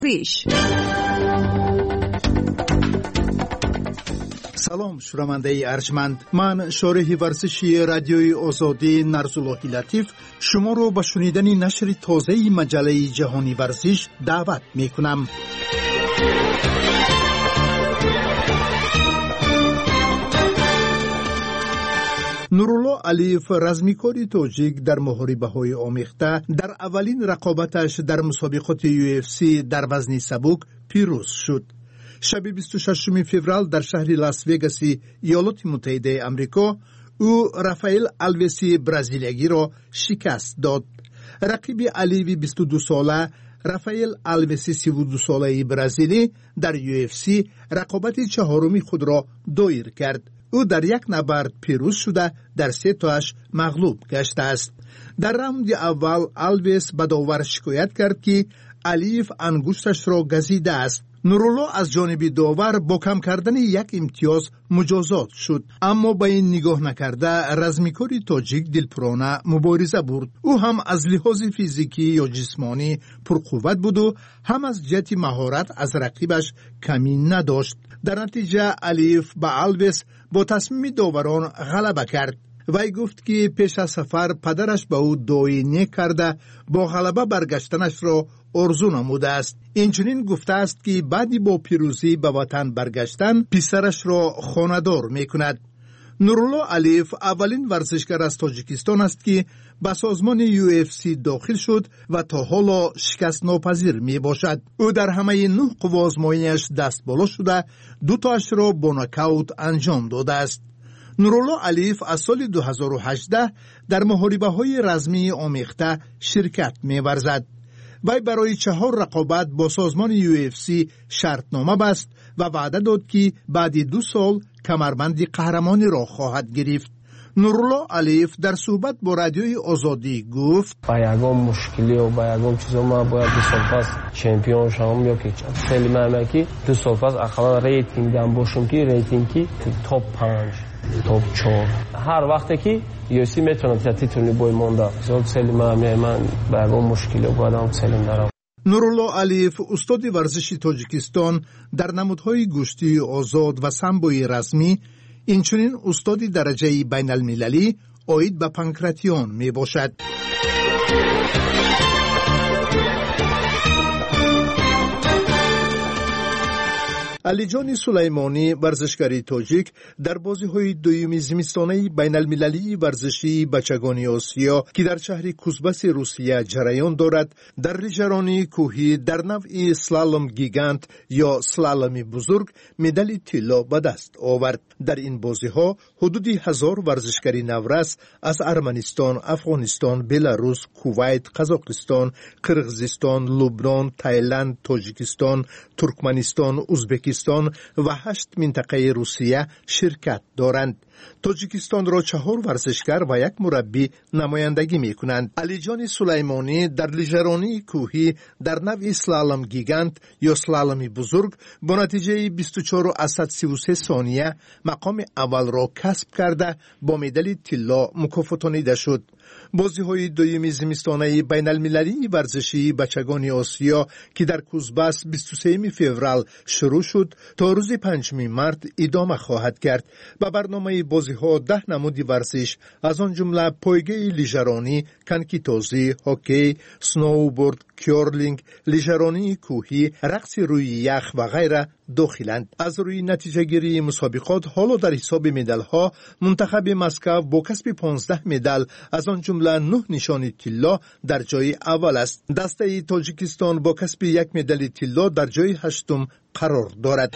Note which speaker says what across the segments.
Speaker 1: پیش.
Speaker 2: سلام شنونده ارجمند، من شارح ورزشی رادیوی آزادی نرزاللهی لطیف شما رو به شنیدن نشر تازه مجله جهانی ورزش دعوت می کنم. نورالله علیف رزمیکاری تاجیک در محاربه‌های آمیخته در اولین رقابتش در مسابقات UFC در وزن سبک پیروز شد. شب 26 فوریه در شهر لاس وگاس ایالات متحده آمریکا او رافائل آلویس برزیلیایی را شکست داد. رقیب علیوی 22 ساله رافائل آلویس 32 ساله برزیلی در UFC رقابت چهارمی خود را دایر کرد. او در یک نبرد پیروز شده در سه تاش مغلوب گشته است. در راوند اول آلویس به داور شکایت کرد که علیف انگشتش را گزیده است. نورالله از جانب داور با کم کردن یک امتیاز مجازات شد، اما با این نگاه نکرده رزمیکاری تاجیک دلپرانه مبارزه برد. او هم از لحاظ فیزیکی یا جسمانی پرقوت بود و هم از جهت مهارت از رقیبش کمی نداشت. در نتیجه علیف به آلویس با تصمیم داوران غلبه کرد. وی گفت که پیش از سفر پدرش به او دعای نیک کرده با غلبه برگشتنش را آرزو نموده است. اینچنین گفته است که بعدی با پیروزی به وطن برگشتن پسرش را خانه‌دار می کند. نورالله علیف اولین ورزشکار از تاجیکستان است که به سازمان UFC داخل شد و تا حالا شکست ناپذیر می باشد. او در همه 9 قوا آزمایی‌اش دست بالا شده 2 تاش را با ناکاوت انجام داده است. نورالله علیف از سال 2018 در محاربه‌های رزمی آمیخته شرکت می‌ورزد. وی برای 4 رقابت با سازمان UFC شرطنامه بست و وعده داد که بعد 2 سال کمربند قهرمانی را خواهد گرفت. نورالله علیف در صحبت با رادیوی آزادی گفت:
Speaker 3: با یگان مشکلی و با یگان چیزا ما باید 2 سال پس چمپیون شوم یا که خیلی مهمه که 2 سال پس اخلا ریتینگ دام باشم که ریتینگی توپ 5 توپ 4 هر وقتی که UFC میتونم تیتونی بای مونده زود خیلی مهمه. من با یگان مشکلی و بادم سلیم دارم.
Speaker 2: نورالله علیف استاد ورزشی تاجیکستان در نمودهای گشتی آزاد و سامبوی رزمی، اینچنین استادی درجه بین المللی عاید به پانکراتیون می باشد. علیجان سلیمانی ورزشکاری تاجیک در بازی‌های دوم زمستانه بین المللی ورزشی بچگانی آسیا که در شهر کوزباس روسیه جریان دارد در لیژرانی کوهی در نوع سلالم گیگانت یا سلالم بزرگ مدال طلا به دست آورد. در این بازی‌ها حدود 1000 ورزشکاری نورس از ارمنستان، افغانستان، بلاروس، کویت، قزاقستان، قرقیزستان، لبنان، تایلند، تاجیکستان، ترکمنستان، ازبکستان و 8 منطقه روسیه شرکت دارند. تاجیکستان را 4 ورزشکار و 1 مربی نمایندگی می کنند. علیجان سلیمانی در لیژرانی کوهی در نوع سلالم گیگانت یا سلالم بزرگ با نتیجه 24.33 ثانیه مقام اول را کسب کرده با مدال طلا مکافاتانیده شد. بازی‌های دوم زمستانه بین المللی ورزشی بچگان آسیا که در کوزباس 23 فوریه شروع شد تا روز 5 مارس ادامه خواهد کرد. با برنامه بازی‌ها 10 نمود ورزش از آن جمله پایگاه لیژرانی، کنکی‌تازی، هاکی، سنوبورد، کیورلینگ، لیژرانی کوهی، رقص روی یخ و غیره داخلند. از روی نتیجه گیری مسابقات حالا در حساب مدال ها منتخب مسکو با کسب 15 مدال از آن جمله 9 نشان طلا در جای اول است. دسته تاجیکستان با کسب 1 مدال طلا در جای 8 قرار دارد.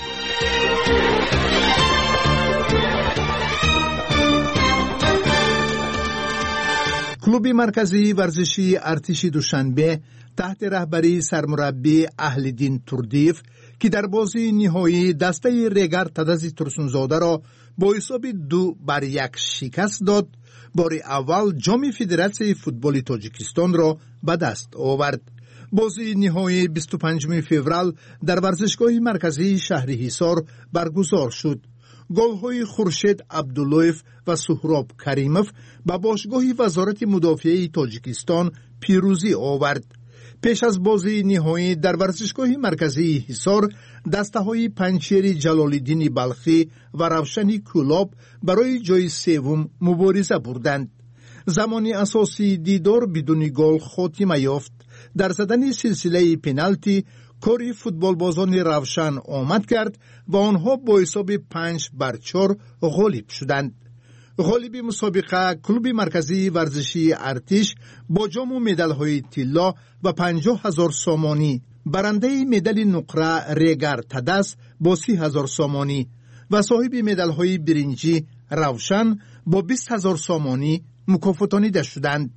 Speaker 2: کلوب مرکزی ورزشی ارتش دوشنبه تحت رهبری سرمربی اهلدین توردیف که در بازی نهایی دسته ریگر تدزی ترسونزاده را با حساب 2-1 شکست داد، بار اول جام فدراسیون فوتبال تاجیکستان را به دست آورد. بازی نهایی 25 فوریه در ورزشگاه مرکزی شهر حصار برگزار شد. گل‌های خورشید عبداللهیف و سهراب کریموف به باشگاه وزارت مدافعه تاجیکستان پیروزی آورد. پیش از بازی نهایی در ورزشگاه مرکزی حصار، دسته‌های پنچیر جلال‌الدین بلخی و روشن کولاب برای جای سوم مبارزه بردند. زمانی اساسی دیدار بدون گل خاتمه یافت. در زدن سلسله پنالتی کاری فوتبالبازان روشن آمد کرد و آنها با حساب 5-4 غالب شدند. غالب مسابقه کلوب مرکزی ورزشی ارتش با جام و مدال‌های طلا و 50,000 سامانی، برنده مدال نقره ریگر تدس با 30,000 سامانی و صاحب مدال‌های برنجی روشن با 20,000 سامانی مکافاتانیده شدند.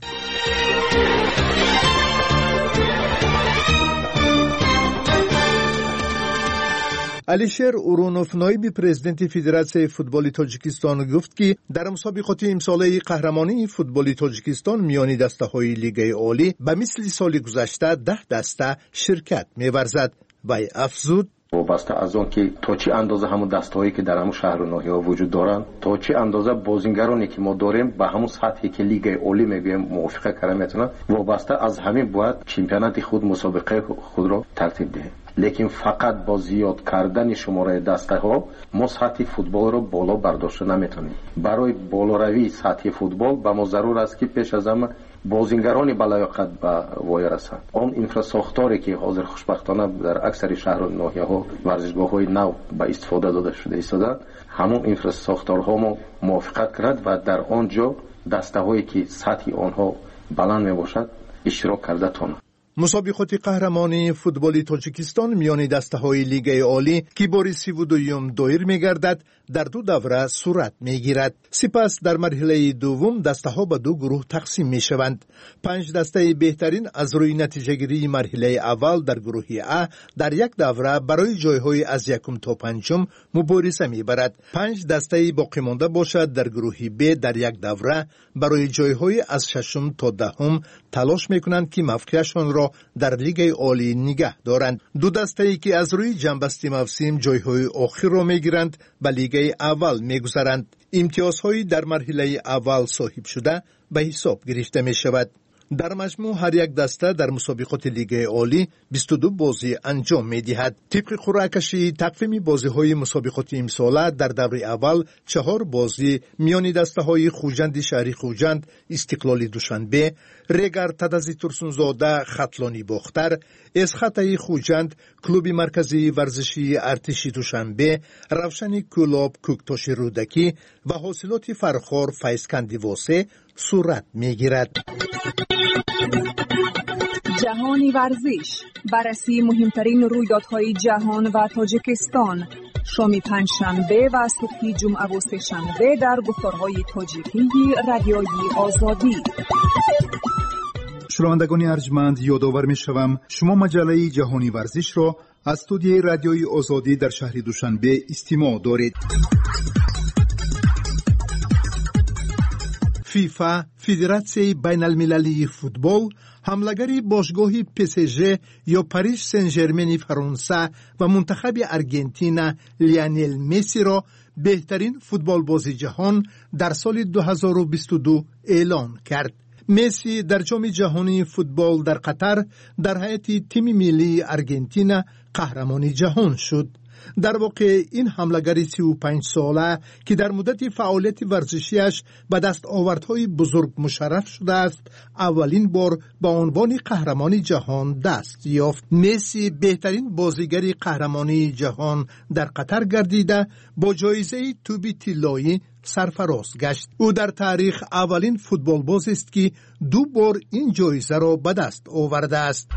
Speaker 2: علیشیر اورونوف نایب پرزیدنت فدراسیون فوتبال تاجیکستان گفت که در مسابقات امساله قهرمانی فوتبال تاجیکستان میان دسته‌های لیگ عالی به مثل سال گذشته 10 دسته شرکت می‌ورزد و افزود
Speaker 1: وابسته از آن که تا چه اندازه همون دستهایی که در همون شهر و ناحیه‌ها وجود دارند، تا چه اندازه بازیگرانی که ما داریم به همون سطحی که لیگ عالی میگیم موافقه کردن میتونن، وابسته از همین باید چمپیونات خود مسابقه خود را ترتیب دهیم. لیکن فقط با زیاد کردن شماره دسته‌ها ما سطح فوتبال را بالا برداشت نمیتونیم. برای بالاروی سطح فوتبال به ما ضرور است که پیش از همه بازیگرانی بلایاقت به وای رسند. آن اینفراساختاری که حاضر خوشبختانه در اکثر شهر و ناحیه‌ها ورزشگاه‌های نو به استفاده داده شده ایستادند، همون اینفراساختارها ما موافقت کرد و در آنجا دسته‌هایی که سطح آنها بلند میباشد اشتراک کرده تانند.
Speaker 2: مسابقات قهرمانی فوتبال تاجیکستان میان دسته‌های لیگ عالی که بار 32 دایر می‌گردد در 2 دوره صورت می‌گیرد. سپس در مرحله دوم دسته‌ها به 2 گروه تقسیم می‌شوند. 5 دسته بهترین از روی نتیجه‌گیری مرحله اول در گروه ا در یک دوره برای جای‌های از یکم تا پنجم مبارزه می‌برد. 5 دسته باقی مانده باشد در گروه ب در یک دوره برای جای‌های از ششم تا دهم تلاش می‌کنند که موقعشان را در لیگ عالی نگه دارند. 2 دسته‌ای که از روی جنبسته موسم جای‌های آخر را می‌گیرند به لیگ اول می‌گذرند. امتیازهایی در مرحله اول صاحب شده به حساب گرفته می‌شود. در مجموع هر یک دسته در مسابقات لیگ عالی 22 بازی انجام می‌دهد. طبق قرعه کشی تقویم بازی‌های مسابقات امساله در دوره اول 4 بازی میان دسته‌های خوجند شهری خوجند، استقلال دوشنبه، ریگر تدزی ترسونزاده خطلانی باختر، اسخطای خوجند، کلوب مرکزی ورزشی ارتش دوشنبه، روشن کولاب کوکتاش رودکی و حاصلات فرخار فیضکندی واسه صورت می‌گیرد.
Speaker 4: جهانی ورزش، بررسی مهمترین رویدادهای جهان و تاجیکستان، شام پنجشنبه و صبح جمعه و سه‌شنبه در گفتارهای تاجیکی رادیویی آزادی.
Speaker 2: شنوندگان ارجمند، یادآور می‌شوم شما مجله جهانی ورزش را از استودیوی رادیویی آزادی در شهر دوشنبه استماع دارید. فیفا، فدراسیون بین المللی فوتبال، حملگری باشگاه PSG یا پاریس سن ژرمن فرانسه و منتخب آرژانتین لیونل مسی را بهترین فوتبال باز جهان در سال 2022 اعلام کرد. مسی در جام جهانی فوتبال در قطر در هیئت تیم ملی آرژانتین قهرمان جهان شد. در واقع این حملگر 35 ساله که در مدت فعالیت ورزشیش به دستاوردهای بزرگ مشرف شده است، اولین بار به عنوان قهرمان جهان دست یافت. مسی بهترین بازیگر قهرمانی جهان در قطر گردیده با جایزه توپ طلایی سرفراز گشت. او در تاریخ اولین فوتبال باز است که 2 بار این جایزه را به دست آورده است.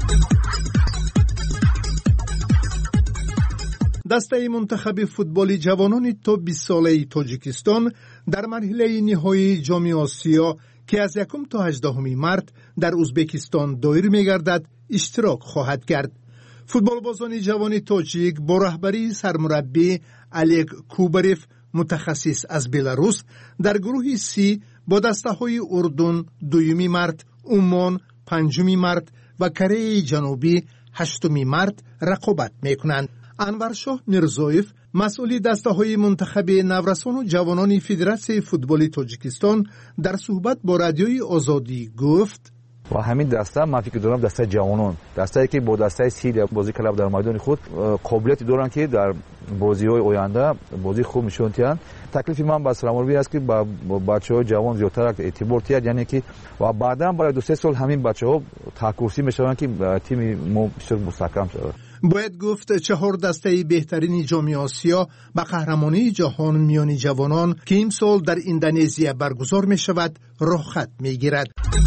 Speaker 2: دسته منتخب فوتبال جوانان تا 20 ساله تاجیکستان در مرحله نهایی جام آسیا که از 1 تا 18 مارس در ازبکستان دایر می‌گردد اشتراک خواهد کرد. فوتبالبازان جوان تاجیک با رهبری سرمربی الگ کوبریف متخصص از بلاروس در گروه سی با دسته‌های اردن 2 مارس، عمان 5 مارس و کره جنوبی 8 مارس رقابت می‌کنند. انورشاه میرزایف مسئول دسته‌های منتخب نورسان و جوانان فدراسیون فوتبال تاجیکستان در صحبت با رادیوی آزادی گفت:
Speaker 5: و همین دسته من فکر دارم دسته جوانان، دسته‌ای که با دسته سید بازی کلاب در میدان خود قابلیت دارن که در بازی‌های آینده بازی خوب نشون دهند. تکلیف من با سرمربی است که با بچه‌های جوان زیادتر اعتبار دهد، یعنی که و بعدا برای 2-3 سال همین بچه‌ها تکرسی میشوند که تیم ما بسیار مستحکم شود.
Speaker 2: باید گفت 4 دسته بهترین جام آسیا به قهرمانی جهان میان جوانان که این سال در اندونزیا برگزار می شود راه خط می گیرد.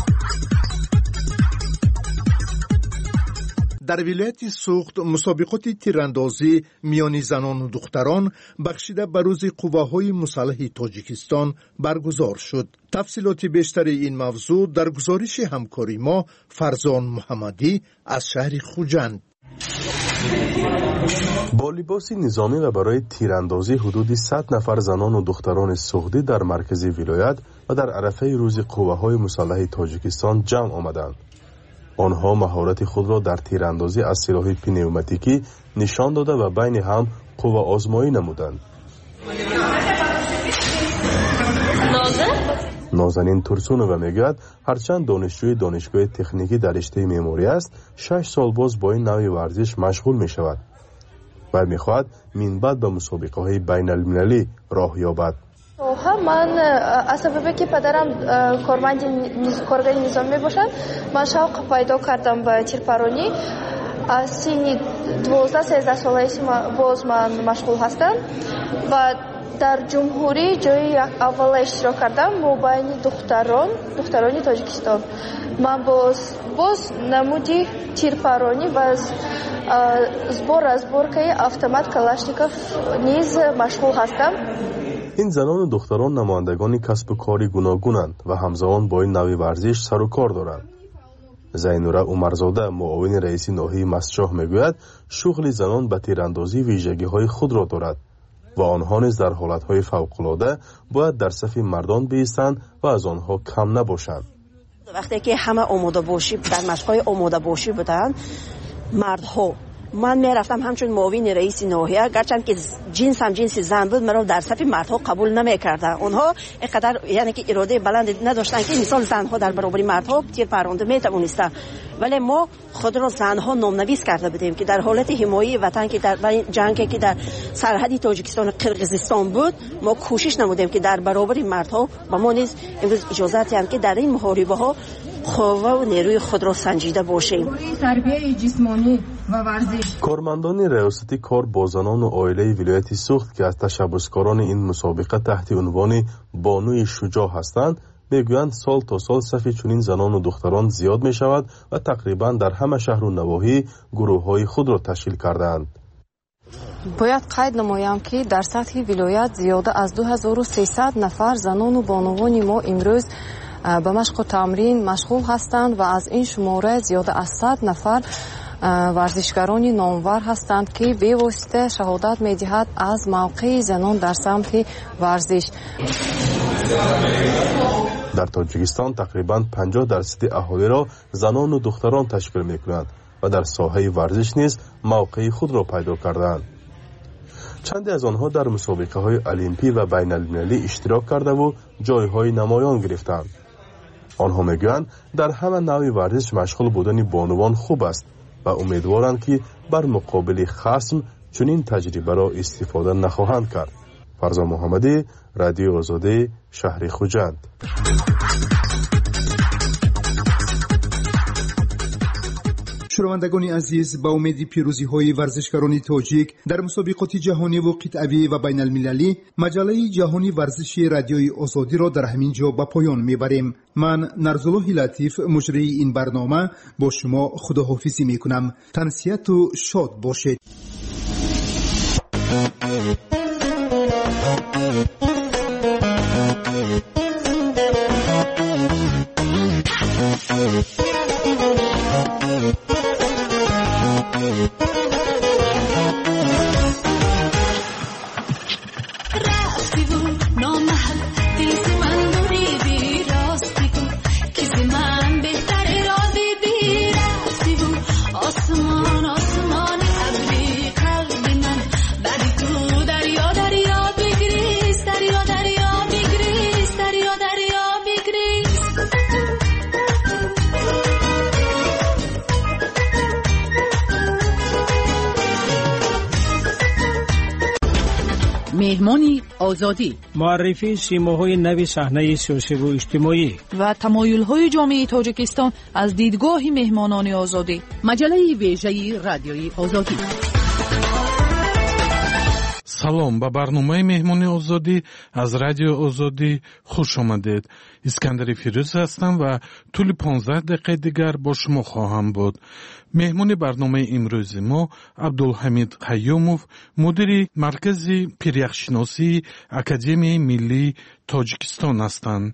Speaker 2: در ولایت سوخت مسابقات تیراندازی میان زنان و دختران بخشیده به روز قواهای مسلح تاجیکستان برگزار شد. تفصیلات بیشتر این موضوع در گزارش همکاری ما فرزان محمدی از شهر خوجند.
Speaker 6: با لباس نظامی و برای تیراندازی حدود 100 نفر زنان و دختران سوختی در مرکز ولایت و در عرفه روز قواهای مسلح تاجیکستان جمع آمدند. آنها مهارت خود را در تیراندازی از سلاح پنوماتیکی نشان داده و بین هم قوا آزمایی نمودند. نازنین ترسونووا میگوید هرچند دانشجوی دانشگاه تکنیکی در رشته معماری است، 6 سال باز با این نوع ورزش مشغول می شود و می خواهد من بعد به مسابقه های بین المللی راه یابد.
Speaker 7: من از سببی که پدرم کارگر نظامی باشد، من شوق پیدا کردم به تیرپرانی. از سن 12-13 سالگی باز من مشغول هستم و در جمهوری جای اول اشتراک کردم بین دختران تاجیکستان. من باز نمودی تیرپرانی و زبورکه автомат کلاشنیکوف نیز مشغول هستم.
Speaker 6: این زنان و دختران نمایندگان کسب و کاری گوناگونند و همزمان با این نوع ورزش سر و کار دارند. زینوره عمرزاده معاون رئیس ناحیه مسجح میگوید شغل زنان به تیراندازی ویژگی‌های خود را دارد و آنها نیز در حالت‌های فوق‌العاده باید در صف مردان بایستند و از آنها کم نباشند.
Speaker 8: وقتی که همه آماده باشی در مشق‌های آماده باشی بودند مردها، من میرفتم همچون معاون رئیس ناحیه، گرچند که جنسم جنس زن بود مرا در صف مردها قبول نمیکردن. اونها اینقدر یعنی که اراده بلند نداشتن که مثال زنها در برابر مردها تیر پرونده میتوانستن، ولی ما خود را زنها نامنویس کرده بودیم که در حالت حمایت وطن که در جنگ که در سرحد تاجیکستان و قرقیزستان بود، ما کوشش نمودیم که در برابر مردها با ما نیز امروز اجازه دهند که در این محاربه ها قوه و نیروی خود را سنجیده باشیم.
Speaker 7: تربیت جسمانی و ورزش.
Speaker 6: کارمندان ریاستی کار با زنان و عائله ولایت سوخت که از تشبثکاران این مسابقه تحت عنوان بانوی شجاع هستند میگویند سال تا سال صف چنین زنان و دختران زیاد می شود و تقریبا در همه شهر و نواحی گروه های خود را تشکیل کردند.
Speaker 9: باید قید نمایم که در سطح ولایت زیاده از 2300 نفر زنان و بانوان ما امروز به مشق و تمرین مشغول هستند و از این شماره زیاده از 100 نفر ورزشکاران نامور هستند که به واسطه شهادت می‌دهد از موقع زنان در سمت ورزش.
Speaker 6: در تاجیکستان تقریباً 50% اهالی را زنان و دختران تشکیل می‌کنند و در ساحه ورزش نیز موقع خود را پیدا کردند. چندی از آنها در مسابقه‌های المپی و بین المللی اشتراک کرده و جایهای نمایان گرفتند. آنها میگویند در همه نوع ورزش مشغول بودن بانوان خوب است و امیدوارند که بر مقابل خصم چنین تجربه را استفاده نخواهند کرد. فرزان محمدی، رادیو آزادی، شهر خوجند.
Speaker 2: شنوندگان عزیز، با امید پیروزی های ورزشکاران تاجیک در مسابقات جهانی و قطعی و بین المللی، مجله جهانی ورزشی رادیوی آزادی را در همین جا به پایان میبریم. من نرزالله لطیف مجری این برنامه با شما خداحافظی میکنم. تنسیت و شاد باشید.
Speaker 10: آسمان ابری قلب من بعدی تو دریا بگریز مهمانی آزادی،
Speaker 3: معرفی سیماهای نوی صحنه سیاسی و اجتماعی
Speaker 10: و تمایل‌های جامعه تاجیکستان از دیدگاه مهمانان آزادی. مجله ویژه رادیوی آزادی.
Speaker 11: салом ба барномаи меҳмони озодӣ аз радио озодӣ хуш омадед. искандари фирӯз ҳастам ва тӯли 15 дақиқаи дигар бо шумо хоҳам буд. меҳмони барномаи имрӯзи мо абдулҳамид қайюмов, мудири маркази пиряхшиносии академияи миллии тоҷикистон ҳастанд.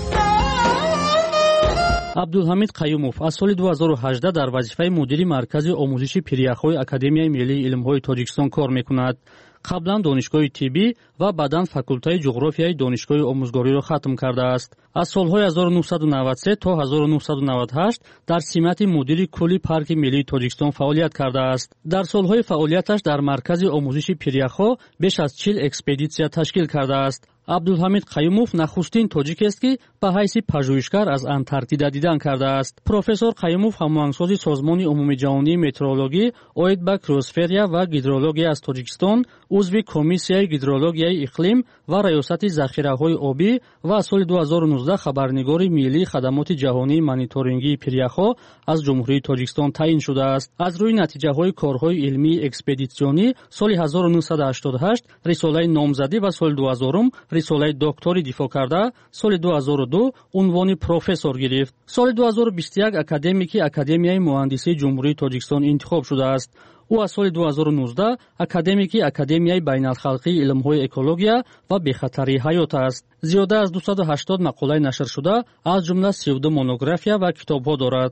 Speaker 12: абдулҳамид қайюмов аз соли 2018 дар вазифаи мудири маркази омӯзиши пиряхҳои академияи миллии илмҳои тоҷикистон кор мекунад. қаблан донишгоҳи тиббӣ ва баъдан факултаи ҷуғрофияи донишгоҳи омӯзгориро хатм кардааст. аз солҳои 1993 то 1998 дар симати мудири кулли парки миллии тоҷикистон фаъолият кардааст. дар солҳои фаъолияташ дар маркази омӯзиши пиряхҳо беш аз 40 экспедитсия ташкил кардааст. абдулҳамид қайюмов нахустин тоҷикест ки ба ҳайси пажӯҳишгар аз антарктида дидан кардааст. профессор қайюмов ҳамоҳангсози созмони умумиҷаҳонии метеорологӣ оид ба криосферия ва гидрология аз тоҷикистон, узви комиссияи гидрологияи иқлим ва раёсати захираҳои обӣ ва аз соли 2019 хабарнигори миллии хадамоти ҷаҳонии мониторингии пиряхҳо аз ҷумҳурии тоҷикистон таъин шудааст. аз рӯи натиҷаҳои корҳои илмии экспедитсионӣ соли 1988 рисолаи номзадӣ ва соли 2000 рисолаи доктори дифоъ карда, соли 2002 унвони профессор гирифт. соли 2021 академики академияи муҳандисии ҷумҳурии тоҷикистон интихоб шудааст. ӯ аз соли 2019 академики академияи байналхалқии илмҳои экология ва бехатарии ҳаёт аст. зиёда аз 280 мақолаи нашр шуда, аз ҷумла 32 монография ва китобҳо дорад.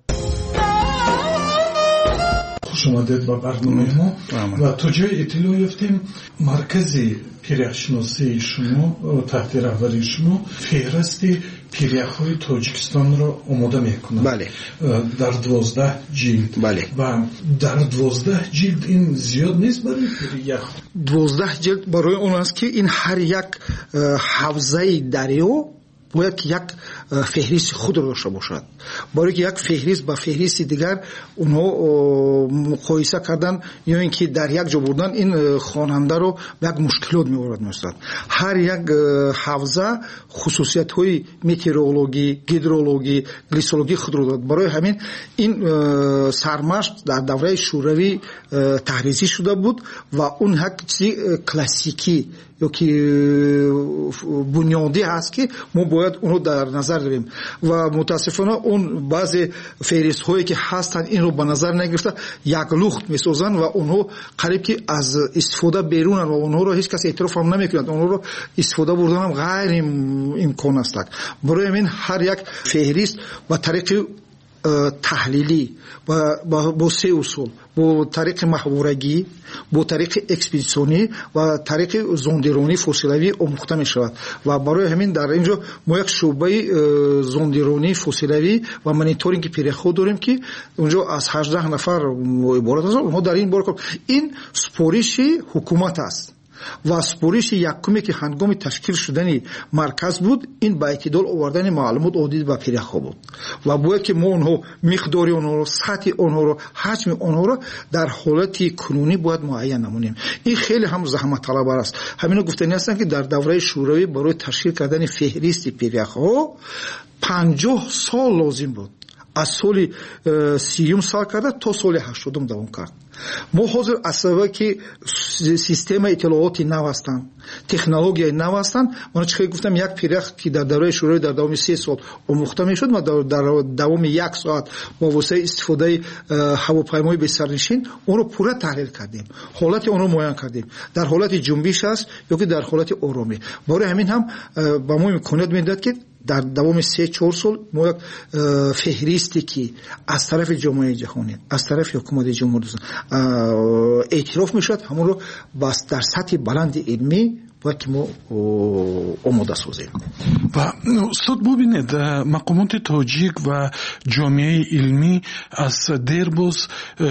Speaker 2: خوش آمدید با برنامه ما و تا جای اطلاع یافتیم مرکز پیره‌شناسی شما تحت رهبری شما فهرست پیره‌های تاجیکستان را آماده میکنند.
Speaker 13: بله.
Speaker 2: در 12 جلد.
Speaker 13: بله.
Speaker 2: و در 12 جلد این زیاد نیست برای پیره‌ها.
Speaker 13: 12 جلد برای اون است که این هر یک حوزه دریا باید که یک فهرست خود را داشته باشد. برای که یک فهرست با فهرست دیگر اونها مقایسه کردن یا اینکه در یک جا بردن این خواننده رو به یک مشکلات می‌آورد مثلا. هر یک حوزه خصوصیت‌های متئورولوژی، هیدرولوژی، گلیسولوژی خود را دارد. برای همین این سرمشق در دوره شوروی تحریزی شده بود و اون یک چیز کلاسیکی یا که بنیادی هست که ما باید اونو در نظر داریم و متاسفانه اون بعضی فهرست هایی که هستن این رو به نظر نگرفته یک لخت میسازن و اونها قریب که از استفاده بیرونن و اونها رو هیچ کس اعتراف هم نمیکنند. اونها رو استفاده بردن هم غیر امکان است. برای همین هر یک فهرست با طریق تحلیلی با سه اصول، با طریق محورگی، با طریق اکسپدیسیونی و طریق زوندرونی فسیلوی آموخته می شود و برای همین در اینجا ما یک شعبه زوندرونی فسیلوی و مانیتورینگ پیره‌ها داریم که اونجا از 18 نفر عبارت است. اونها در این باره این سپارش حکومت است و سپارش یکمی که هنگام تشکیل شدن مرکز بود این با اعتدال آوردن معلومات عادی به پیره‌ها بود و باید که ما اونها مقدار اونها رو، سطح اونها رو، حجم اونها رو در حالت کنونی باید معین نمونیم. این خیلی هم زحمت طلب است. همینو گفتنی هستن که در دوره شوروی برای تشکیل کردن فهرست پیره‌ها 50 سال لازم بود. از سال 30 سال کرده تا سال 80 دوام کرد. ما حاضر اصلا که سیستم اطلاعاتی نو هستند، تکنولوژی نو هستند. من چه گفتم یک پیرخ که در دوره شوروی در دوام 3 سال آموخته میشد، ما در دوام 1 ساعت با واسطه استفاده هواپیمای به سرنشین اون رو پورا تحلیل کردیم، حالت اون رو معاین کردیم، در حالت جنبش است یا که در حالت آرامی. برای همین هم با ما امکانات میداد که در دوام 3-4 سال ما یک فهرستی که از طرف جامعه جهانی، از طرف حکومت جمهوری اعتراف میشد، همون رو بس در سطح بلند علمی باید که ما آماده سازیم.
Speaker 11: و استاد ببینید مقامات تاجیک و جامعه علمی از دیرباز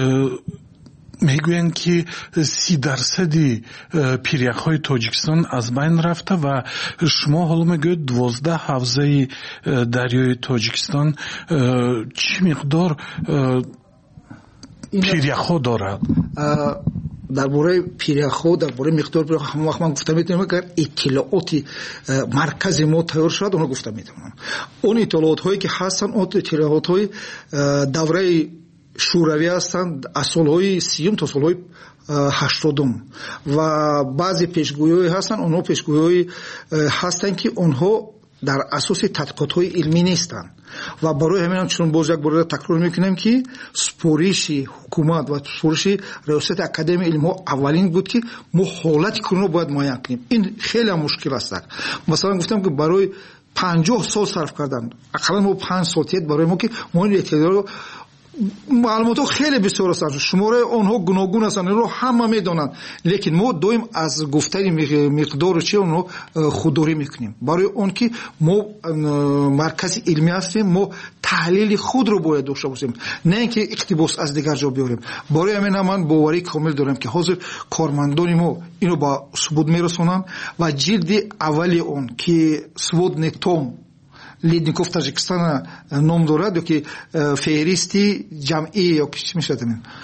Speaker 11: میگویند که 30% پیره‌های تاجیکستان از بین رفته و شما حالا میگوید 12 حوزه دریای تاجیکستان چی مقدار پیره‌ها دارد؟
Speaker 13: درباره پیرخو درباره مقدار پیرخو هم وقت من گفتم میتونم اگر اطلاعات مرکز ما تیار شد اونو گفتم میتونم اون اطلاعات هایی که هستن اون اطلاعات های دوره شوروی هستند از سالهای 30 تا سالهای 80 و بعضی پیشگویی هستن اونها پیشگویی هستن که اونها در اساس تحقیقات های علمی نیستن و برای همین هم چون باز یک بار تکرار میکنم که سپارش حکومت و سپارش ریاست اکادمی علم ها اولین بود که ما حالت کنون رو باید معین کنیم. این خیلی مشکل است. مثلا گفتم که برای 50 سال صرف کردن اقلا ما 5 سال تیت برای ما که ما این اطلاعات معلومات خیلی بسیار هستند شماره آنها گوناگون هستند رو همه میدونند لیکن ما دویم از گفتن مقدار چی اونو خودداری میکنیم برای اون که ما مرکز علمی هستیم ما تحلیل خود رو باید داشته باشیم نه اینکه اقتباس از دیگر جا بیاریم. برای همین من باوری کامل دارم که حاضر کارمندان ما اینو با ثبوت میرسونن و جلد اولی اون که сводный том Ледников Таджикистана ном дорад ки феҳристи ҷамъӣ ё чӣ мешавад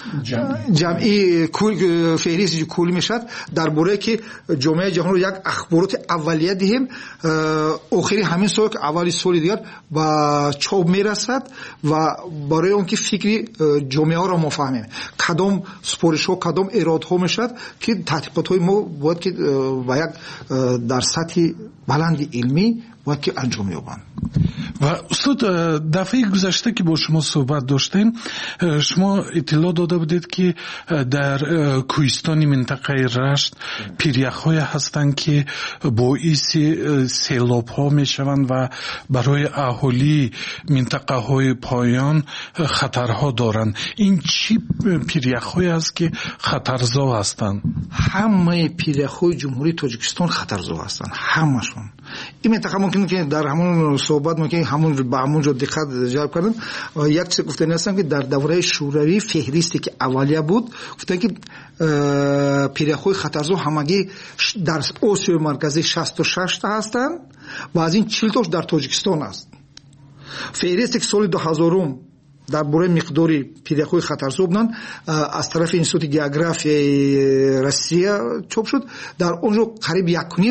Speaker 13: ҷамъӣ феҳристи кулӣ мешавад дар бораи ки ҷомеаи ҷаҳонро як ахбороти аввалия диҳем охири ҳамин сол ки аввали соли дигар ба чоп мерасад ва барои он ки фикри ҷомеаро мо фаҳмем кадом супоришҳо кадом иродҳо мешавад ки таҳқиқотҳои мо бояд ки ба як дар сатҳи баланди илмӣ باید که انجام یابند.
Speaker 11: و استاد دفعه گذشته که با شما صحبت داشتیم شما اطلاع داده بودید که در کوهستان منطقه رشت پیریخ‌های هستند که باعث سیلاب‌ها میشوند و برای اهالی منطقه‌های پایان خطرها دارند. این چی پیریخ‌هایی است که خطرزا هستند؟
Speaker 13: همه پیریخ‌های جمهوری تاجیکستان خطرزا هستند، همشون. این منطقه ممکنه که در همون صحبت ممکنه همون با همون جو دقت جلب کردن یک چیز گفتن هستن که در دوره شوروی فهرستی که اولیه بود گفتن که پیریخ‌های خطرزا همگی در آسیای مرکزی 66 تا هستن و از این 40 تاش در تاجیکستان است. فهرستی که سال 2000 در باره مقداری پیریخ‌های خطرزا بودن از طرف انستیتوت گئوگرافیای روسیه چاپ شد در اونجا قریب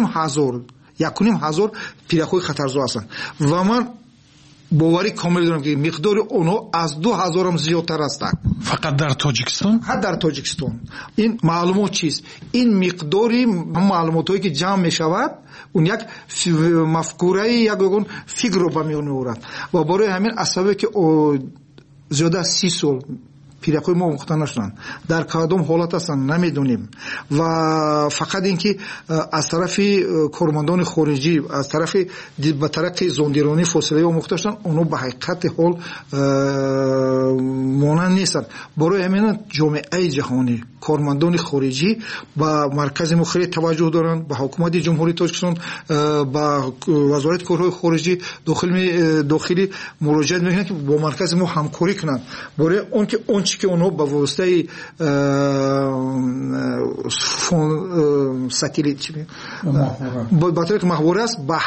Speaker 13: 1,500 پیریخ‌های خطرزا هستند و من باوری کامل دارم که مقدار اونها از 2,000 هم زیادتر هستند.
Speaker 11: فقط در تاجیکستان؟
Speaker 13: فقط در تاجیکستان. این معلومات چیست؟ این مقداری معلوماتی که جمع می شود اون یک مفکوره یک فکر رو به میان میآورد و برای همین اسبابی که زیاده از 30 سال پیریخ‌های ما مختار نشدن در کدام حالت هستن نمیدونیم و فقط اینکه از طرف کارمندان خارجی از طرف به طرق زندگیرانی فاصله ها مختار شدن اونو به حقیقت حال مانند نیستن. برای همین جامعه جهانی کارمندان خارجی با مرکز ما خیلی توجه دارن به حکومت جمهوری تاجیکستان با وزارت کارهای خارجی داخلی مراجعه میکنن که با مرکز ما همکاری کنن برای اون که اون که اونها با واسطه ساتلیت با طریق محوره است به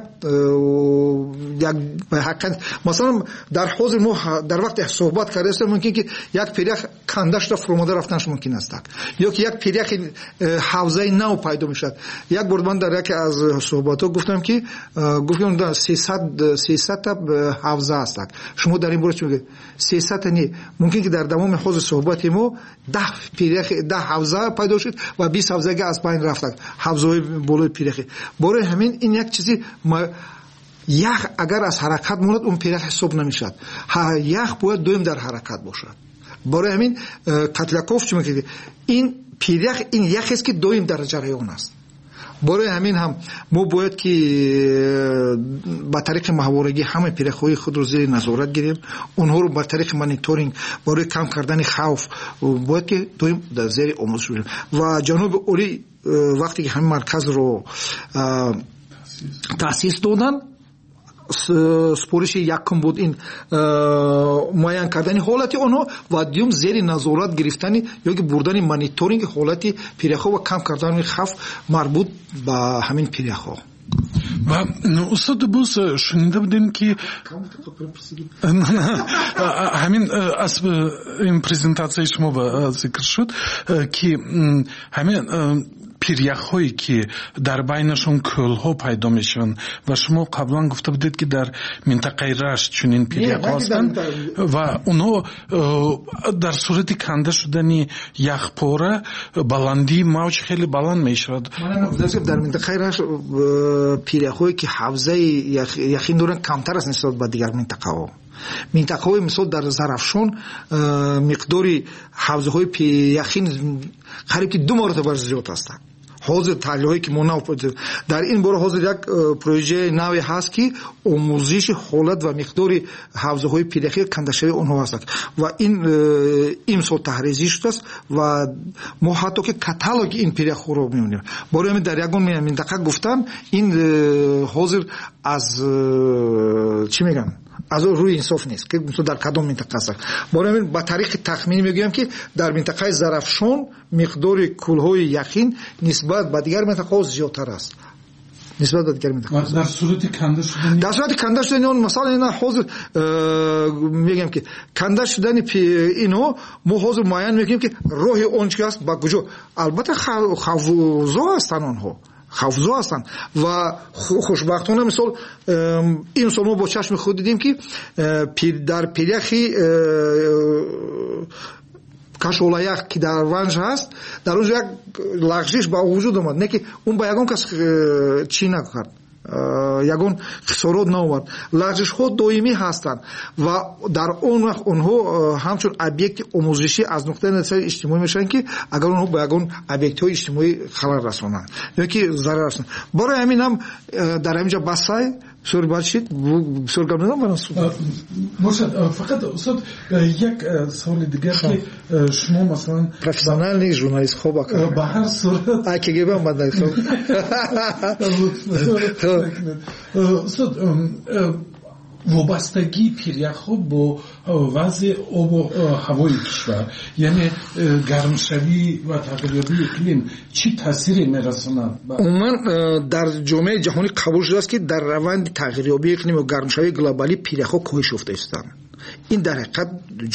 Speaker 13: حقیقت مثلا در حاضر ما در وقت صحبت کردیم ممکن که یک پیریخ کندش را فرموده رفتنش ممکن است یا که یک پیریخ حوزه نو پیدا میشد. یک بار من در یکی از صحبت‌ها گفتم که گفتم 300 تا حوزه است. شما در این باره چی میگید؟ 300 نه ممکن که در تمام حوزه صحبت ما 10 پیریخ 10 حوزه پیدا شد و 20 حوزه از بین رفت. حوزه بالای پیریخ. برای همین این یک چیزی یخ اگر از حرکت موند اون پیریخ حساب نمیشد. یخ باید دویم در حرکت باشد. برای همین کاتلیاکوف چی میگه این پیریخ این یخی است که دویم در جریان است. برای همین هم ما باید که با طریق محورگی همه پیریخ‌های خود رو زیر نظارت گیریم اونها رو با طریق مانیتورینگ برای کم کردن خوف باید که دویم در زیر آموزش بگیریم و جناب اولی وقتی که همین مرکز رو تأسیس دادن سپورش یکم بود این معین کردن حالت آنها و دیوم زیر نظارت گرفتن یا که بردن مانیتورینگ حالت پیریخ‌ها و کم کردن خوف مربوط به همین پیریخ‌ها.
Speaker 11: و استاد باز شنیده بودیم که همین از این پریزنتاسی شما با ذکر شد که همین پیریخ هایی که در بینشون کل ها پیدا میشن و شما قبلا گفته بودید که در منطقه رشت چنین پیریخ ها هستند و اونها در صورت کنده شدن یخ پاره بلندی موج خیلی بلند میشد.
Speaker 13: در منطقه رشت پیریخ هایی که حوزه یخین دارن کمتر است نسبت به دیگر منطقه ها. منطقه های مثل در زرافشان مقداری حوزه های یخین قریب که 2 مرتبه زیاد هستند. حاضر تحلیل‌هایی که ما در این باره حاضر یک پروژه نوی هست که آموزش حالت و مقدار حوزه‌های پیرخی کندشوی اونها هست و این امسال تحریزی شده است و ما حتی که کاتالوگ این پیرخ رو می‌بینیم. برای همین در یگان منطقه گفتم این حاضر از چی میگن از روی انصاف نیست که در کدام منطقه است. برای همین با طریق تخمینی میگویم که در منطقه زرافشان مقدار کلهای یخین نسبت به دیگر منطقه زیادتر است. نسبت به دیگر منطقه
Speaker 11: در صورت کنده شدن
Speaker 13: در صورت کنده شدن اون مثلا اینا حاضر میگم که کنده شدن اینو ما حاضر معین میگیم که راه اون چی است با کجا. البته خوزا هستن اونها خوزا هستن و خوشبختانه مثال این سال ما با چشم خود دیدیم که در پیرخی کشولایخ که در ونج هست در اونجا یک لغزش با وجود اومد، نه که اون با یگان کس چی نکرد یگان خسارات نآورد. لغزش ها دائمی هستند و در اون وقت اونها همچون ابیکت آموزشی از نقطه نظر اجتماعی میشن که اگر اونها با یگان ابیکت های اجتماعی خلل رسانند یا که ضرر رسانند. برای همین هم در همینجا بسای سوال باشید سوال گردم برام سوال
Speaker 11: باشد. فقط استاد یک سوال دیگر که شما مثلا
Speaker 13: پروفسیونال نیست ژورنالیست خوب
Speaker 11: به هر صورت
Speaker 13: اگه گفتم بعد
Speaker 11: استاد وابستگی پیریخ‌ها با وضع آب و هوای کشور یعنی گرمشوی و تغییریابی اقلیم چی تاثیری میرساند؟
Speaker 13: من در جامعه جهانی قبول شده است که در روند تغییریابی اقلیم و گرمشوی گلوبالی پیریخ‌ها کاهش یافته هستند. این در حقیقت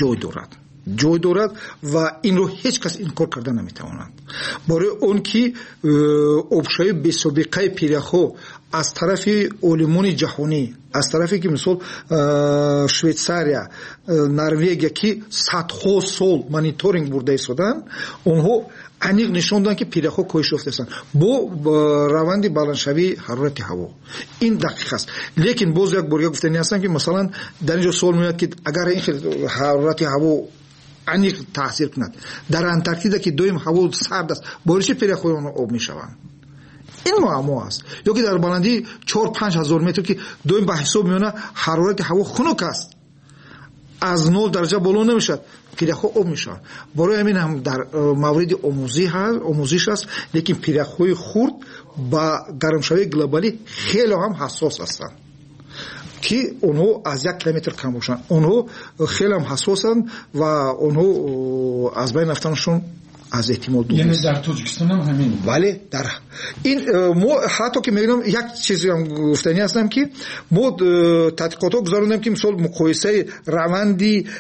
Speaker 13: جای دارد و این رو هیچ کس انکار کرده نمیتواند. برای اون که افزایش بی‌سابقه پیریخ‌ها از طرف علمان جهانی، از طرفی که مثلا شویتساریا، نروژ که صدها سال مانیتورینگ برده ایستادن، اونها انیق نشون دادن که پیریخ‌ها کاهش یافته هستند با روند بلندشوی حرارت هوا. این دقیق است. لیکن باز یک بار گفتنی هستم که مثلا در اینجا سوال میاد که اگر این حرارت هوا انیق تاثیر کند در انتارکتیدا که دویم هوا سرد است بارش پیریخ‌های اون آب میشوند، این معما است. یا که در بلندی 4-5 هزار متر که دویم به حساب میونه حرارت هوا خنک است از 0 درجه بالا نمیشد پیریخ‌ها آب میشن. برای همین هم در مورد آموزش است، لیکن پیریخ‌های خرد با گرمشوی گلوبالی خیلی هم حساس هستند که اونها از 1 کیلومتر کم باشن. اونها خیلی هم حساسند و اونها از بین رفتنشون از احتمال دور
Speaker 11: یعنی در تاجیکستان هم همین.
Speaker 13: بله در این ما حتی که میگم یک چیزی هم گفتنی هستم که ما تحقیقات گذاروندیم که مثلا مقایسه روند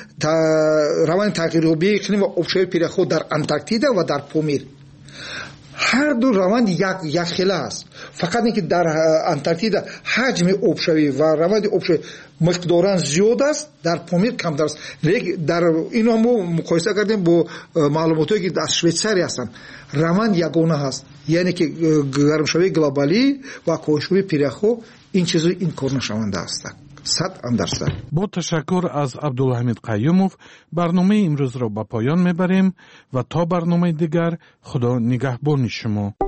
Speaker 13: تغییریابی اقلیم و آبشوی پیریخ‌ها در انتارکتیدا و در پامیر هر دو روند یک خیله است. فقط اینکه در انتارکتیدا حجم آبشوی و روند آبشوی مقدارن زیاد است، در پامیر کمتر است. لیکن در اینو ما مقایسه کردیم با معلوماتی که از شویتساریا هستند، روند یگانه هست، یعنی که گرمشوی گلوبالی و کاهش پیریخ‌ها این چیزا انکار نشونده است. 100%.
Speaker 11: با تشکر از عبدالحمید قیوموف برنامه امروز را به پایان میبریم و تا برنامه دیگر خدا نگهبان شما.